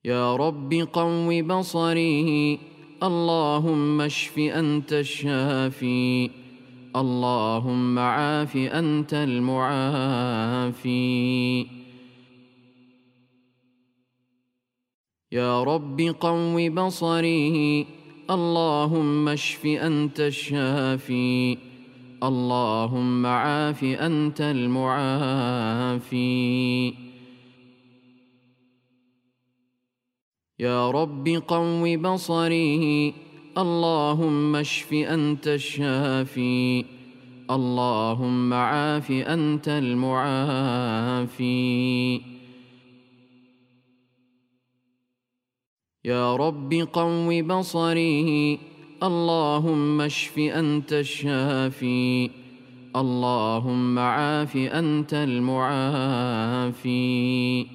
يا رب قو بصري، اللهم اشف أنت الشافي، اللهم عاف أنت المعافي. يا رب قو بصري، اللهم اشف أنت الشافي، اللهم عاف أنت المعافي. يا رب قو بصري، اللهم اشف أنت الشافي، اللهم عاف أنت المعافي. يا رب قو بصري، اللهم اشف أنت الشافي، اللهم عاف أنت المعافي.